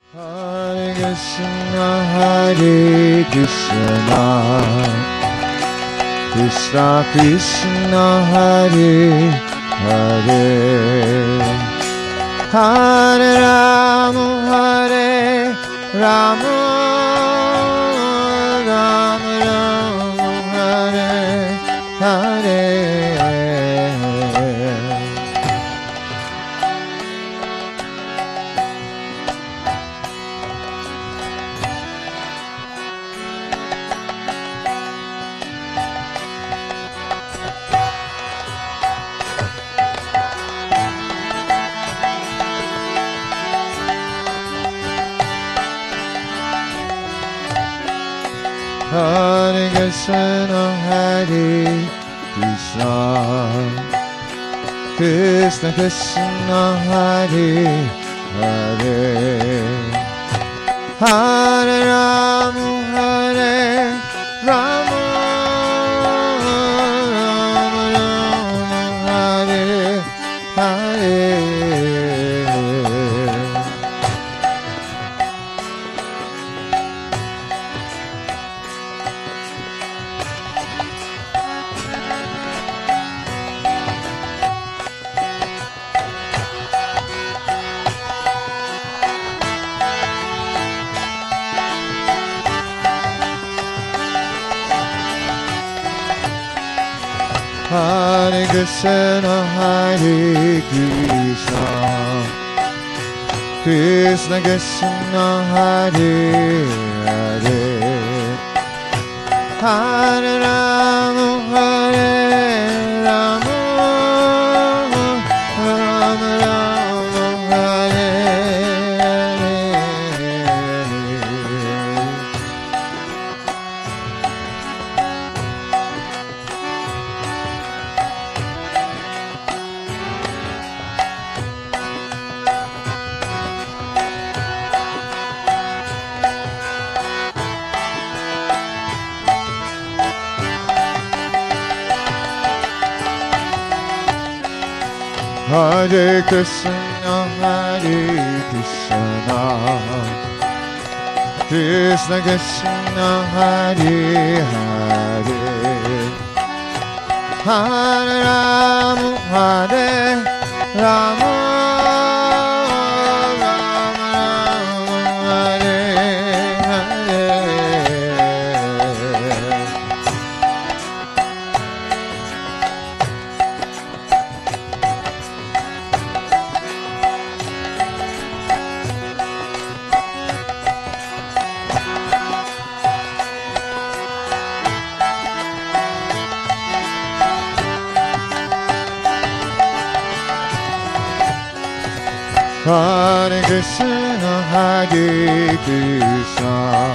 Hare Krishna, Hare Krishna, Krishna Krishna, Hare Hare, Hare Rama, Hare Rama, Rama Rama, Hare Hare. Hare Krishna, Hare Krishna, Krishna Krishna, Hare Hare, Hare Rama, Hare Rama, Rama Rama, Hare Hare. Hare Krishna, Hare Krishna, Krishna Krishna, Hare Hare, Hare Rama, Hare Rama, Rama Rama, Hare Hare Krishna, Hare Krishna, Krishna Krishna, Hare Hare, Hare Rama, Hare Rama, Rama Rama, Hare Hare. Hare Krishna, Hare Krishna,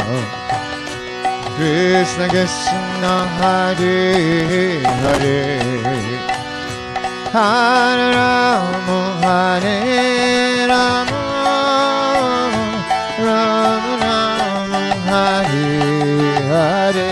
Krishna Krishna, Hare Hare, Hare Rama, Hare Rama, Rama Rama, Hare Hare.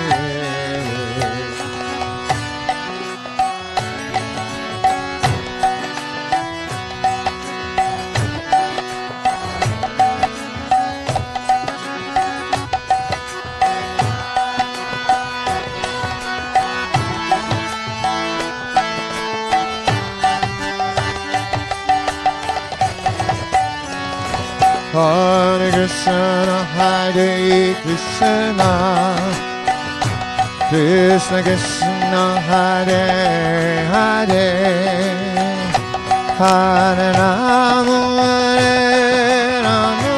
Hare Krishna, Hare Krishna, Krishna Krishna, Hare Hare, Hare Rama, Hare Rama,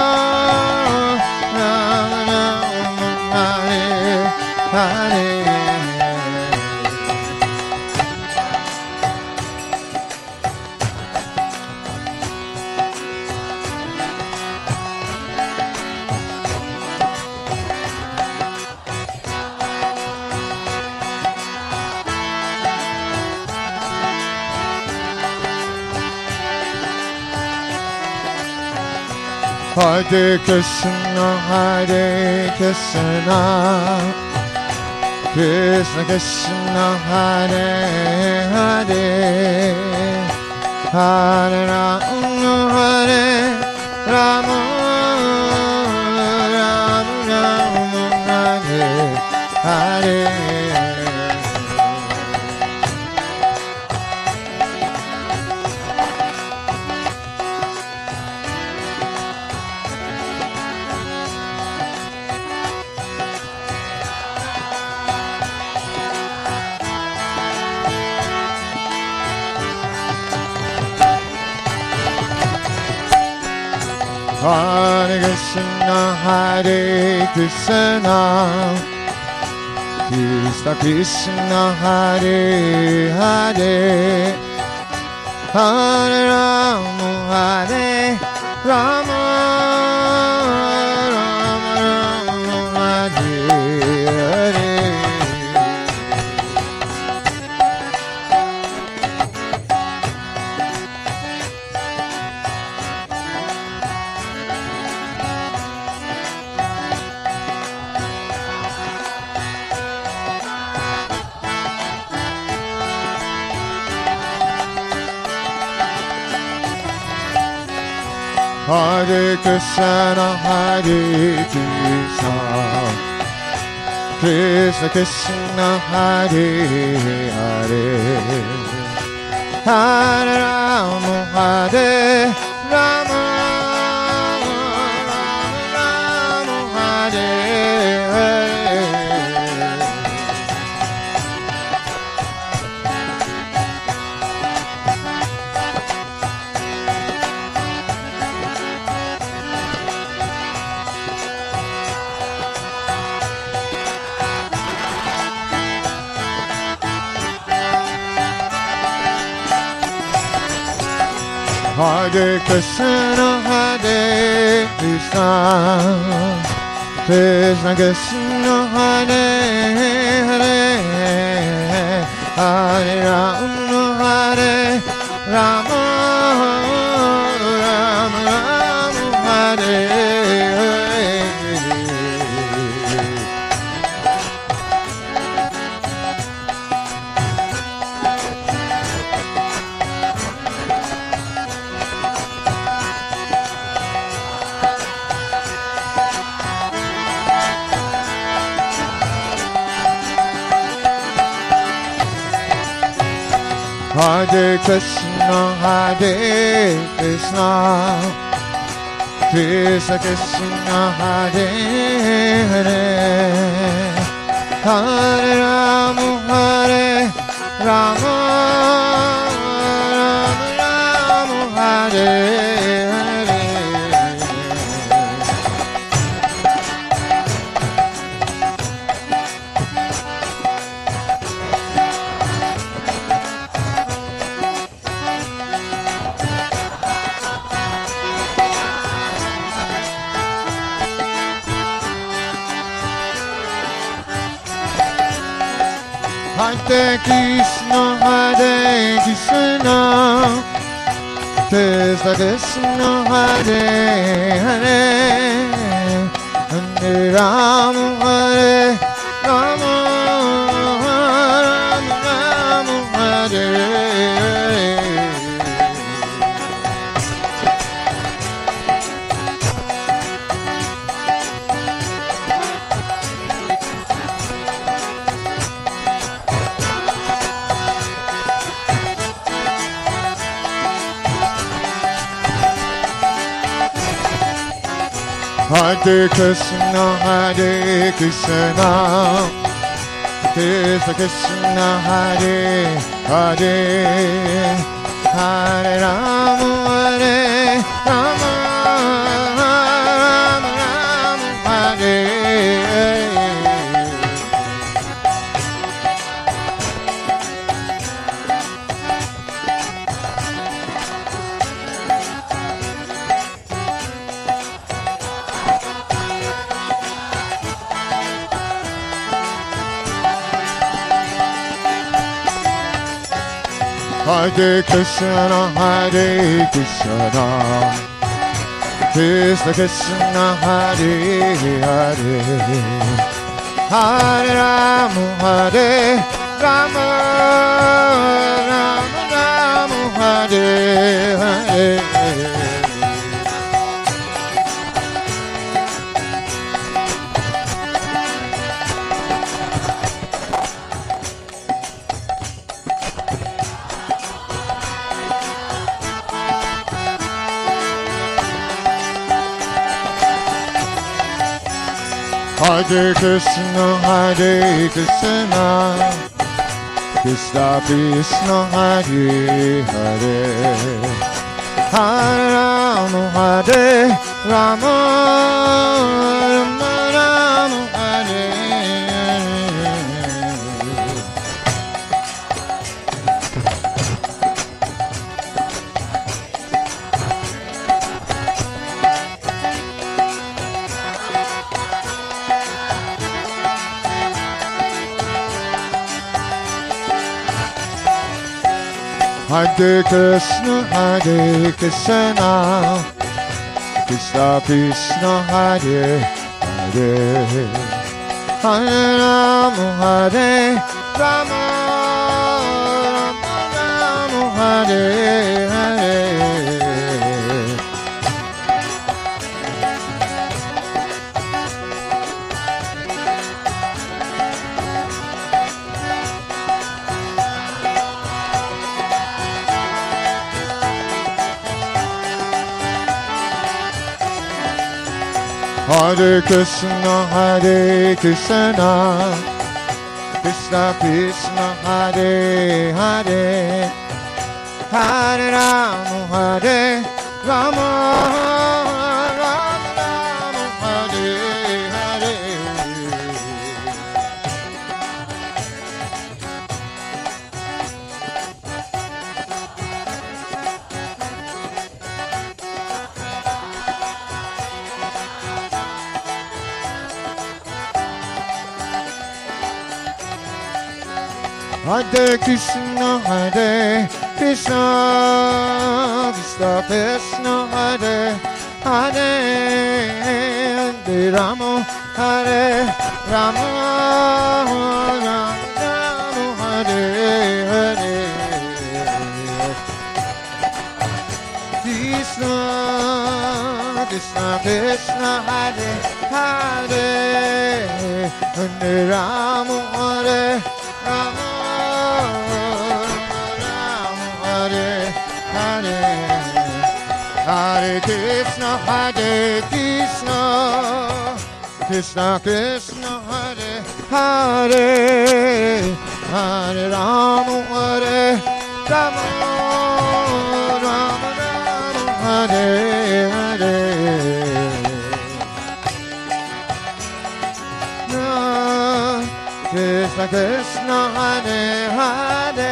Rama Rama, Hare Hare. Hare Krishna, Hare Krishna, Krishna Krishna, Hare Hare, Hare Rama, Hare Rama. Hare Krishna, Hare Krishna, Krishna Krishna, Hare Hare, Hare Rama, Hare Rama, Rama Rama, Hare Hare. Hare Krishna, Hare Krishna, Krishna Krishna, Hare Hare, Hare Rama, Hare Rama, Rama Rama, Hare Hare. Hare Krishna, Hare Krishna, Krishna Krishna, Hare Hare, Hare Rama, Hare Rama, Rama Rama, Hare Hare. Hare Krishna, Hare Krishna, Krishna Krishna, Hare Hare, Hare Rama, Hare Rama, Rama Rama, Hare Hare. Hare Krishna, Hare Krishna, Krishna Krishna, Hare Hare, Hare Rama, Hare Rama, Rama Rama, Hare Hare. Hare Krishna, Hare Krishna, Krishna Krishna, Hare Hare, Hare Rama, Hare Rama, Rama Rama, Hare Hare. Hare Krishna, Hare Krishna, Krishna Krishna, Hare Hare, Hare Rama, Hare Rama, Rama Rama, Hare Hare. Hare Krishna, Hare Krishna, Krishna Krishna, Hare Hare, Hare Rama, Hare Rama Rama Rama Hare Hare Krishna, Hare Krishna, Krishna Krishna, Hare Hare, Hare Rama, Hare Rama, Rama Rama, Hare Hare. Hare Krishna, Hare Krishna, Krishna Krishna, Hare Hare, Hare Rama, Hare Rama, Rama Rama, Hare Hare. Hare Krishna, Hare Krishna, Krishna Krishna, Hare Hare, Hare Rama, Hare Rama, Rama Rama, Hare Hare. Krishna, Krishna Krishna, Hare Hare, Hare Rama, Hare Rama. Hare Krishna, Hare Krishna, Krishna Krishna, Hare Hare, Hare Rama, Hare Rama, Rama Rama, Hare Hare. Krishna Krishna, Hare Hare.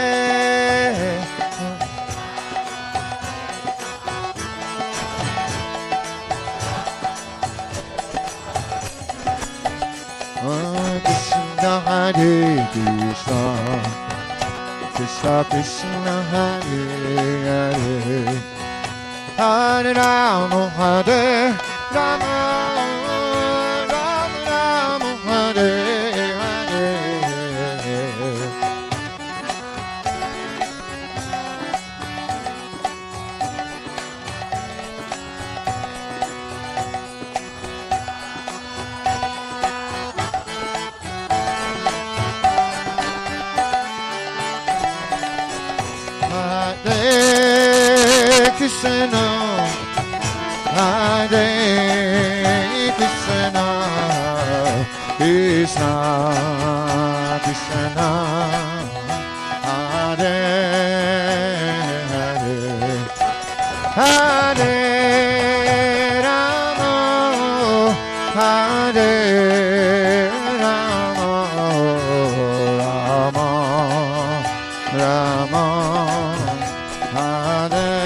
Hare Krishna, Krishna Krishna, Hare Hare, Hare Rama, Hare Rama, Rama Rama, Hare Hare. Krishna, Hare Krishna, Krishna Krishna, Hare Hare, Hare Rama, Hare Rama, Rama Rama, Hare.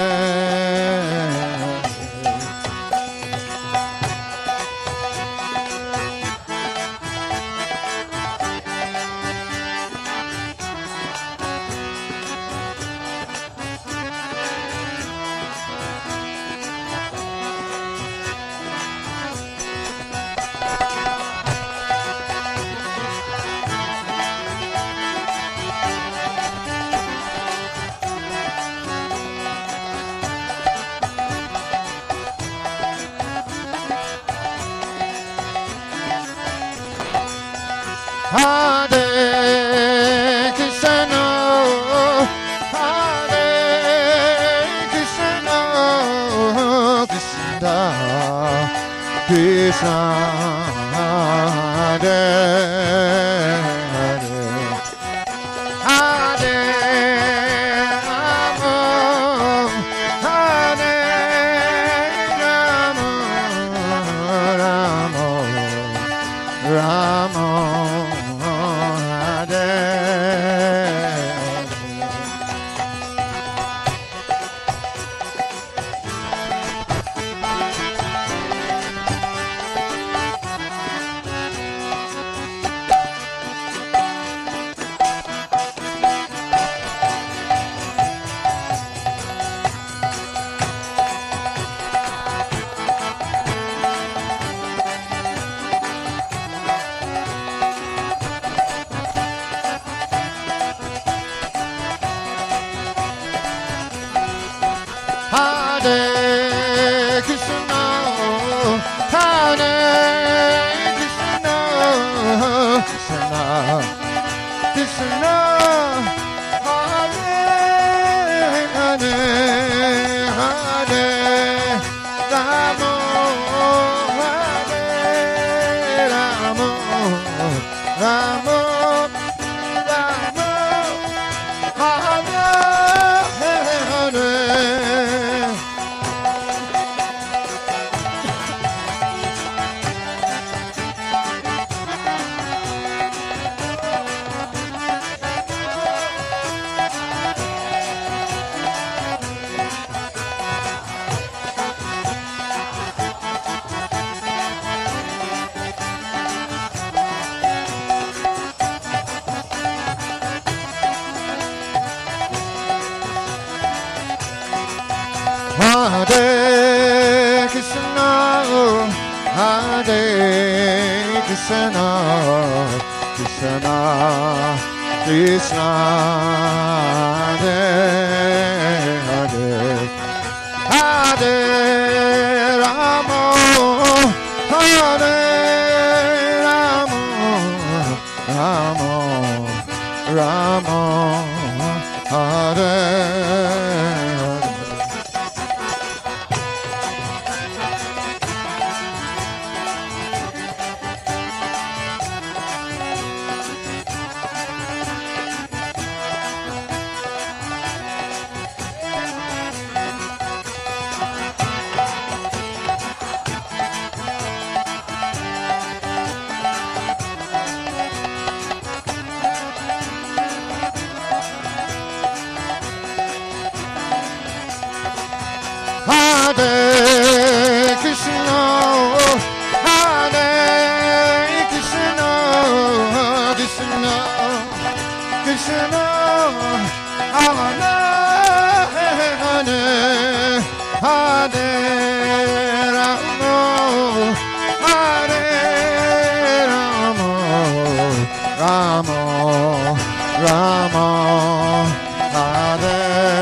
Hare Krishna, Hare Krishna, Krishna Krishna, Hare Hare, Hare Rama, Hare Rama, Hare Krishna, Krishna Krishna, Hare Hare, Hare Rama, Hare Rama, Rama Rama, Hare Hare. Hare Krishna, Hare Krishna, Krishna Krishna, Hare Hare, Hare Rama, Hare Rama, Rama Rama, Hare Hare Krishna, Hare Krishna, Krishna Krishna, Hare Hare, Hare Rama, Hare Rama, Rama Rama, Hare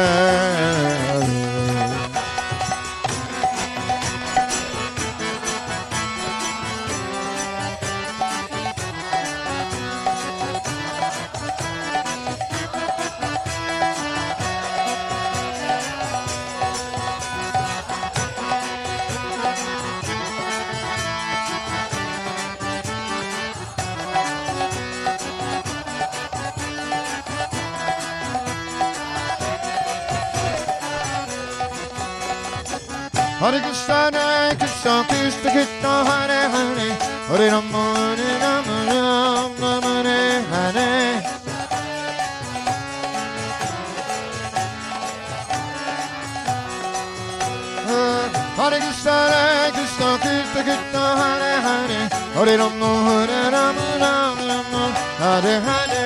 Hare Krishna, Hare Krishna, Krishna Krishna, Hare Hare, Hare Rama, Hare Rama, Rama Hare Hare. Hare Krishna, Hare Krishna, Krishna Krishna, Hare Hare, Hare Rama, Hare Rama, Rama Hare Hare.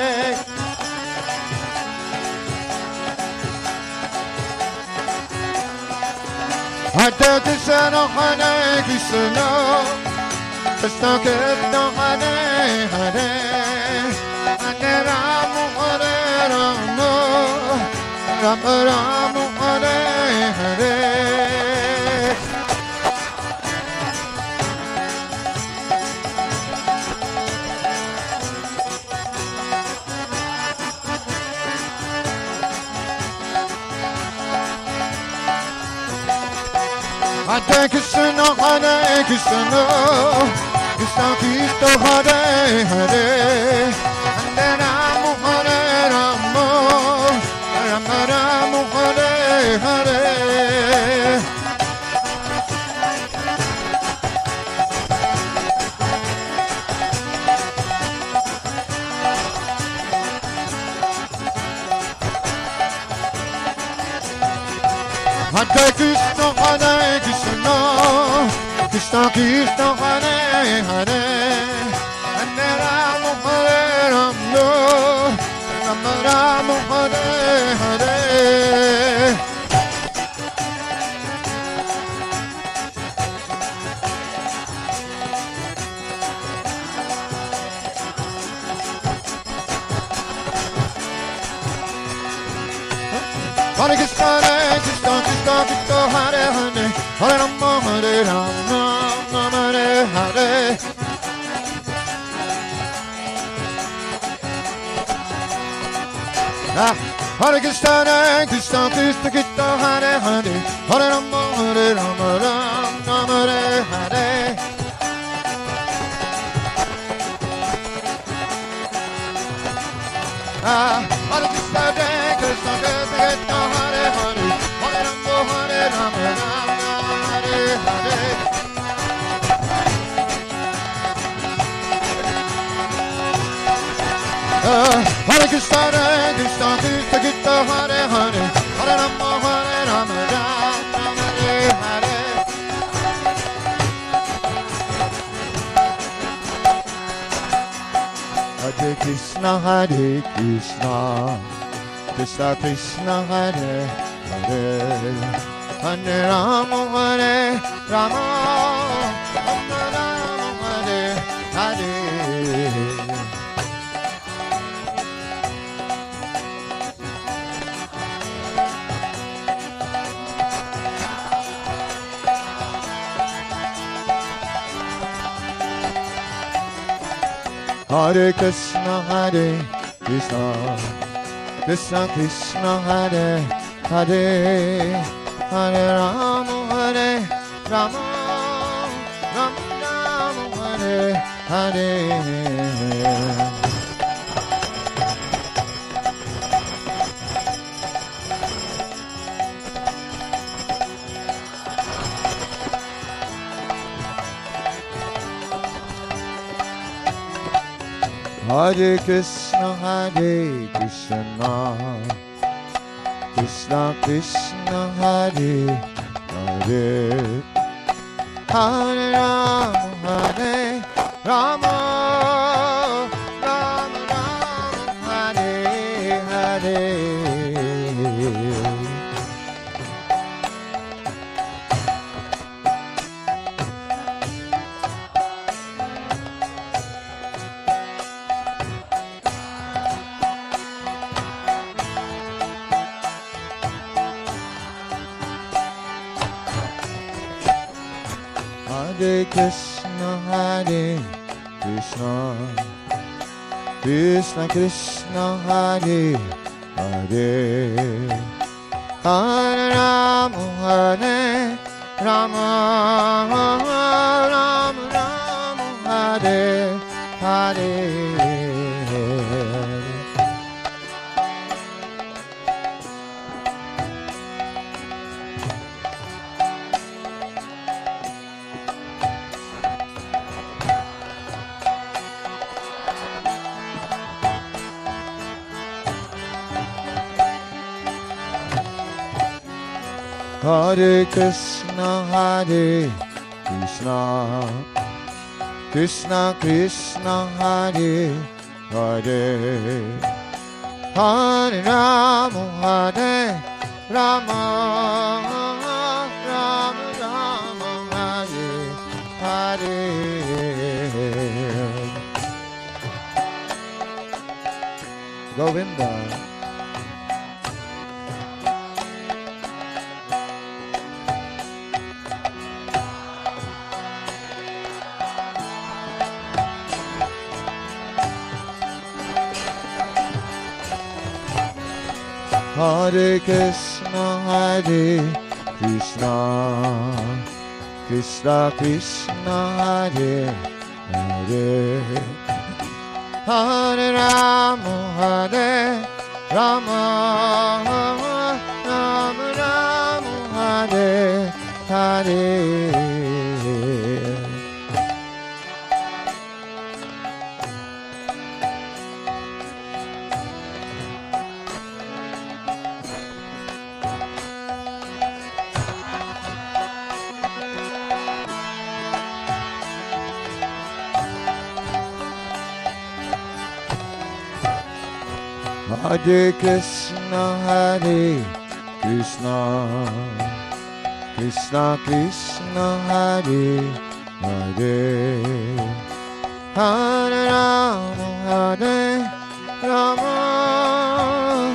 Hare Krishna, Hare Krishna, Krishna Krishna, Hare Hare, Hare Rama, Hare Rama, Rama Rama, Hare Hare. Hare Krishna, Hare Krishna, Krishna Krishna, Hare Hare, Hare Rama, Hare Rama, Rama Rama, Hare Hare. Hare Krishna, Hare Krishna, Krishna Krishna, Hare Hare, Hare Rama, Hare Rama, Rama Rama, Hare Hare. Hare Krishna, Hare Krishna, Krishna Krishna, Hare Hare, Hare Rama, Hare Rama, Hare. Hare Krishna, Krishna Krishna, Krishna Hare Hare, Hare Rama, Hare Rama, Rama Hare Hare. Hare Krishna, Krishna Krishna, Krishna Hare Hare, Hare Rama, Hare Rama, Rama Hare Hare. Hare Krishna, Krishna Krishna, Krishna Hare Hare, Hare Rama, Hare Rama, Rama Hare Hare. Hare Krishna, Hare Krishna, Krishna Krishna, Hare Hare, Hare Rama, Hare Rama, Rama Hare Hare. Hare Krishna, Hare Krishna, Krishna Krishna, Hare Hare, Hare Rama, Hare Rama, Rama Hare Hare. Hare Krishna, Hare Krishna, Krishna Krishna, Hare Hare, Hare Rama, Hare Rama, Rama Hare Hare. Hare Krishna, Hare Krishna, Krishna Krishna, Hare Hare, Hare Rama, Hare Rama, Rama Hare Hare. Hare Krishna, Hare Krishna, Krishna Krishna, Hare Hare, Hare Rama, Hare Rama, Rama Hare Hare. Govinda. Hare Krishna, Hare Krishna, Krishna Krishna, Hare Hare, Hare Rama, Hare Rama, Rama Hare Hare. Hare Krishna, Hare Krishna, Krishna Krishna, Hare Hare, Hare Rama, Hare Rama,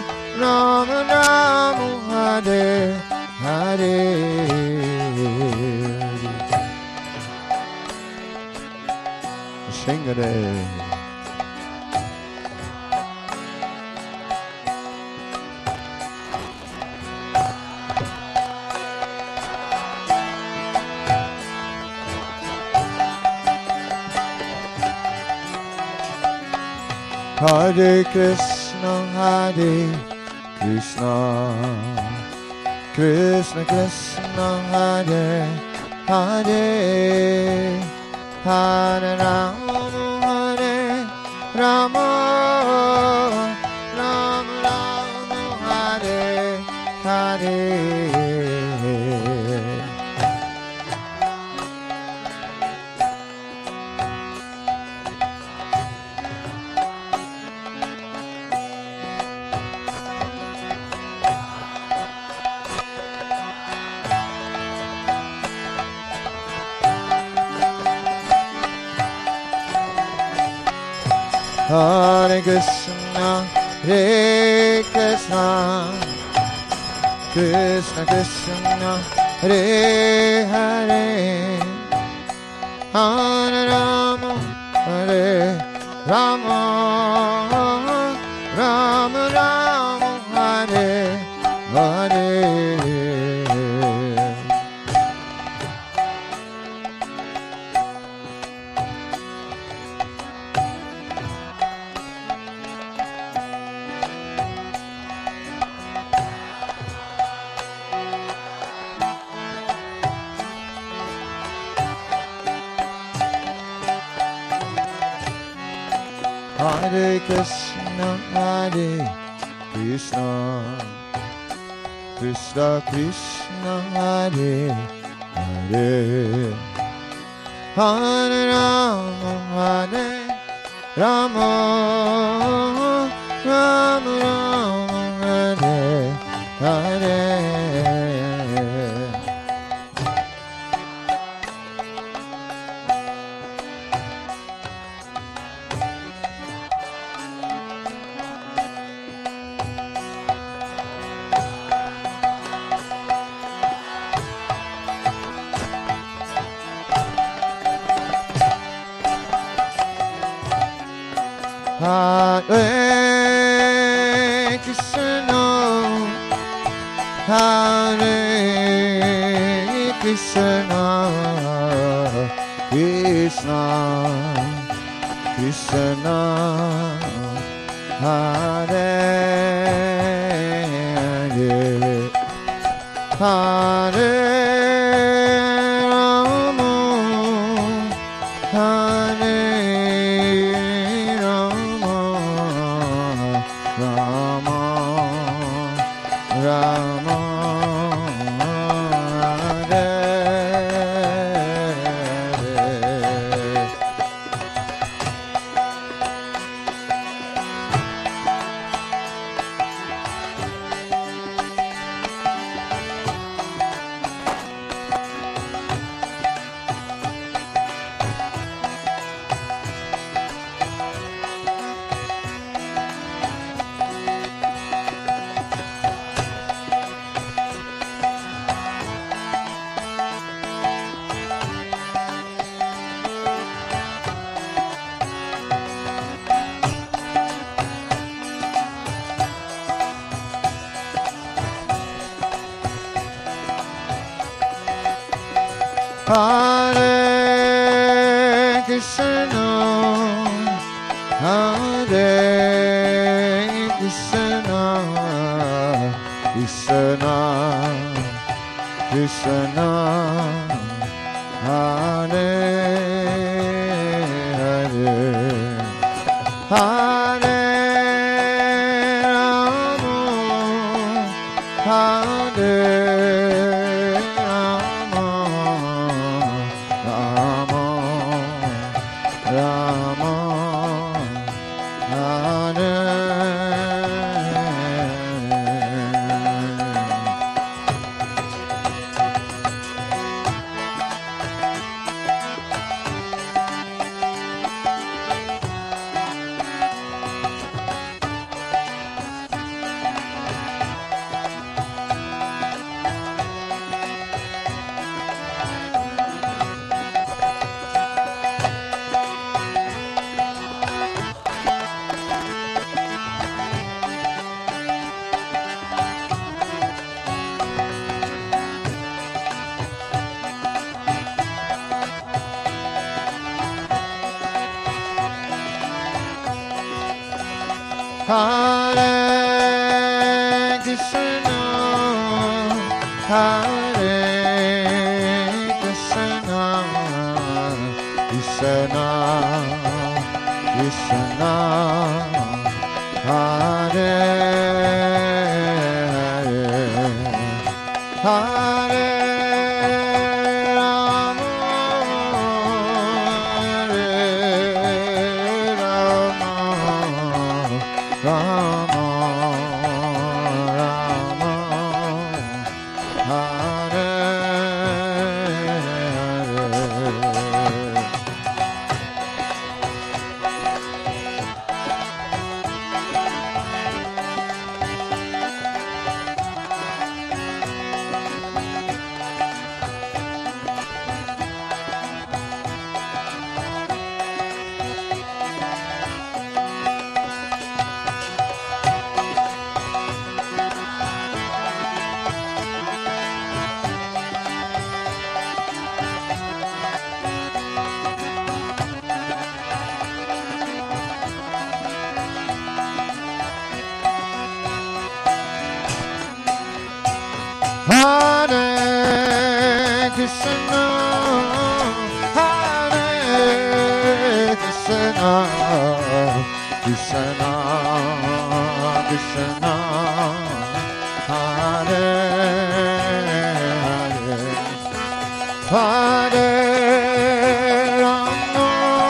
Rama Hare Hare. Sing it. Hare Krishna, Hare Krishna, Krishna Krishna, Hare Hare, Hare Rama, Hare Rama, Rama Rama, Hare Hare. Hare Krishna, Hare Krishna, Krishna Krishna, Hare Hare, Hare Rama, Hare Rama, Rama Rama, Hare Hare. Hare Krishna, Hare Krishna, Krishna Krishna, Hare Hare, Hare Rama, Hare Rama, Rama Rama, Hare Hare. Hare Krishna, Hare Krishna, Krishna Krishna, Hare Hare, Hare Rama, Hare Rama, Rama, Hare Hare Krishna, Hare Krishna, Krishna Krishna, Hare Hare, Hare Rama, Hare Hare Krishna, Hare Krishna, Krishna Krishna, Hare Hare, Hare Rama, Rama Rama, Hare Hare. Hare Krishna, Hare Krishna, Krishna Krishna, Hare Hare, Hare Rama,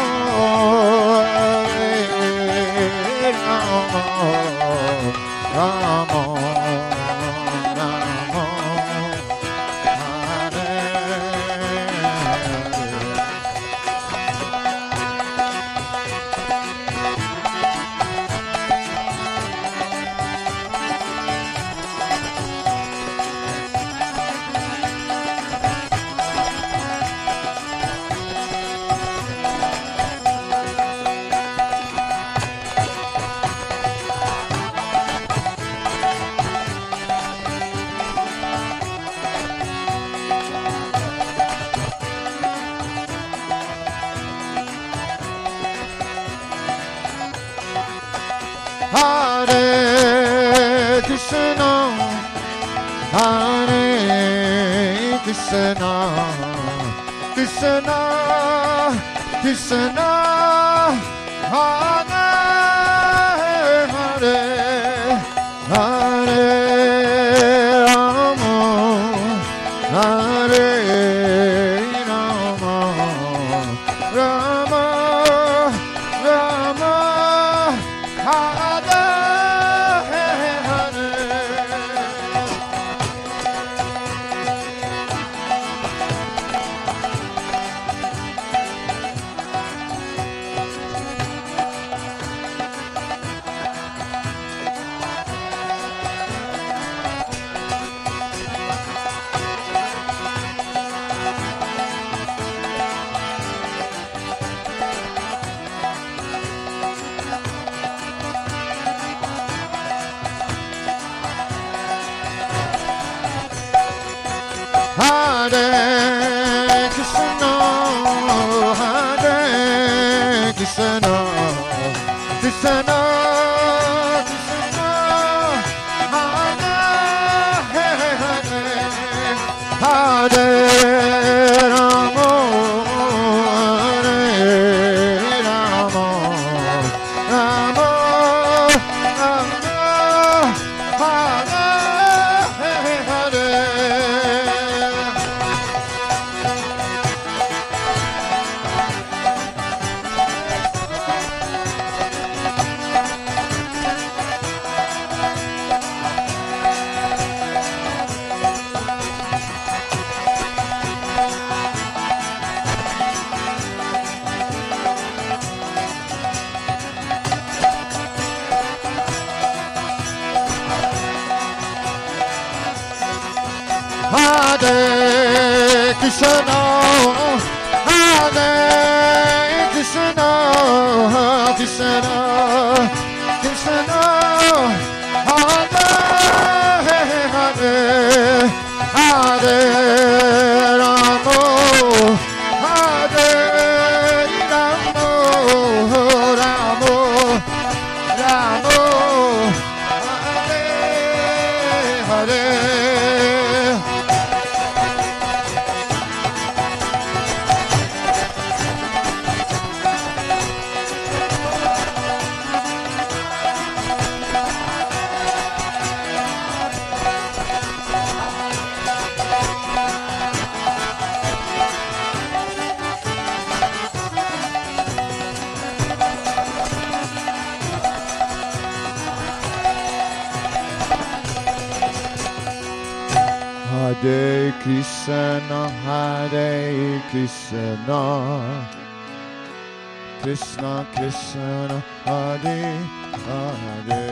Hare Rama, Rama Hare Krishna, Hare Krishna, Krishna Krishna, Hare Hare, Hare Rama, Hare Rama, Rama Rama, Hare Hare Krishna, Hare Krishna, Krishna Krishna, Hare Hare, Hare Rama, Hare Rama, Rama Rama, Hare Hare. Hare Krishna, Hare Krishna, Krishna Krishna, Hare Hare, Hare Rama, Hare Rama, Rama Rama, Hare Krishna, Hare Krishna, Krishna Krishna, Hare Hare,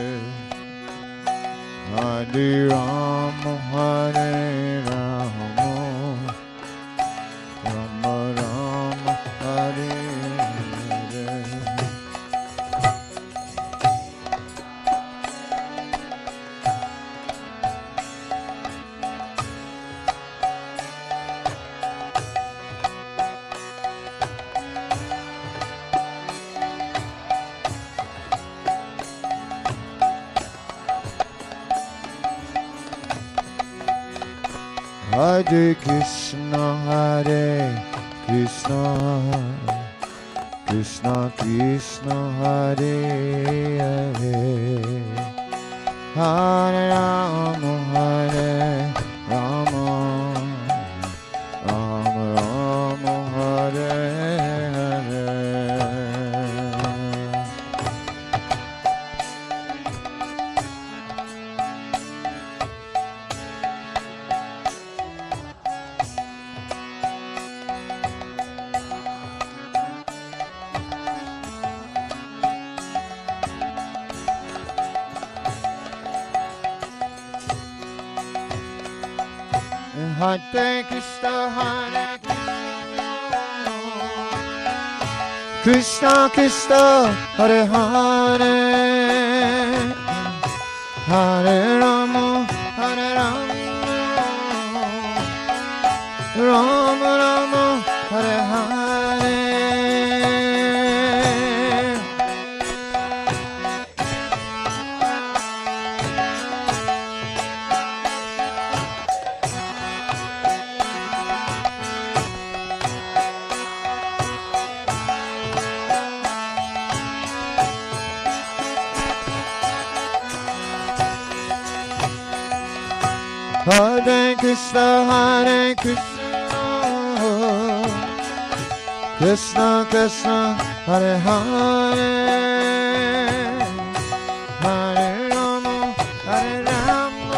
Hare Rama, Hare Rama, Rama Rama, Hare Hare. Hare Krishna, Hare Krishna, Krishna Krishna, Hare Hare, Hare Rama, Hare Rama, Rama Rama, Hare Hare. Hare Krishna, Hare Krishna, Krishna, Hare Hare, Hare Rama, Hare Rama, Rama Rama, Hare Hare. Hare Krishna, Hare Krishna, Krishna Krishna, Hare Hare, Hare Rama, Hare Rama,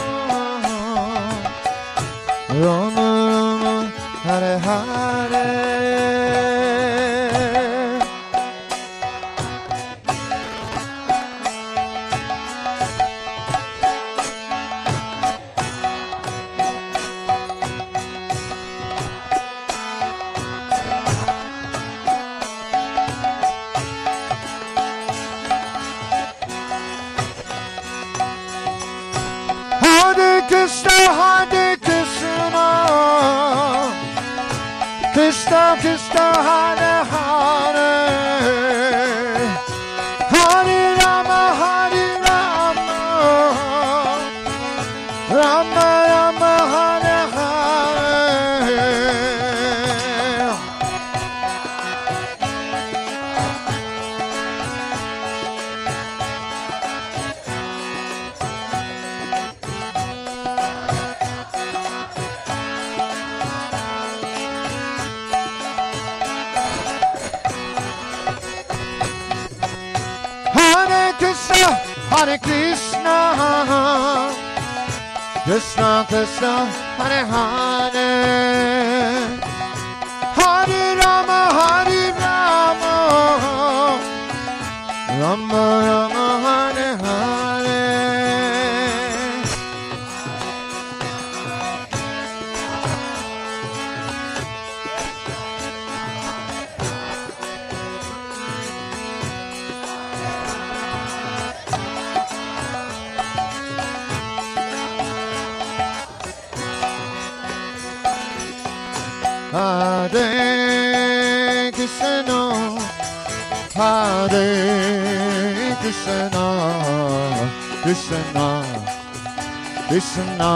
Rama Rama, Hare Hare. Krishna, Hare Krishna, Krishna Krishna, Hare Hare, Hare Rama, Hare Rama, Rama Rama, Hare Hare. Hare Krishna, Krishna Krishna, Hare Hare, Hare Rama, Hare Rama, Rama Rama, Hare Hare. Hare Krishna, Hare Krishna, Krishna Krishna,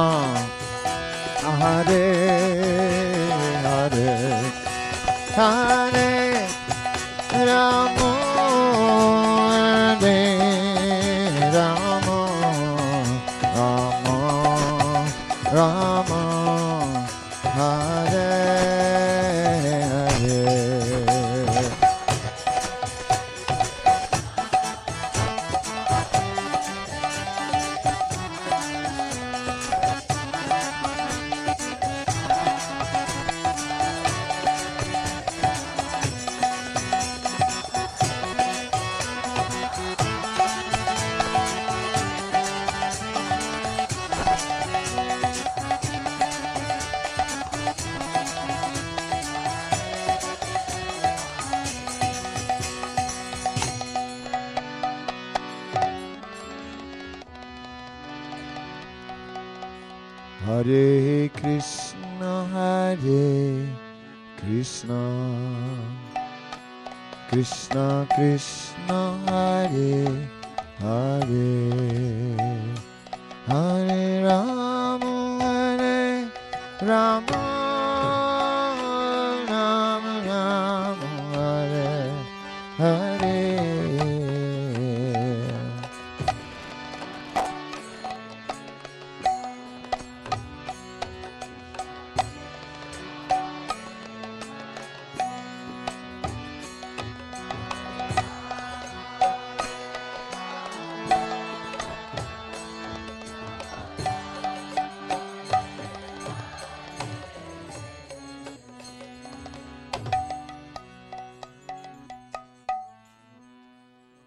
Hare Hare, Hare Rama, Hare Rama, Rama Rama, Hare Hare. Hare Krishna, Hare Krishna, Krishna Krishna, Hare Hare, Hare Rama, Hare Rama, Rama Rama, Hare Hare.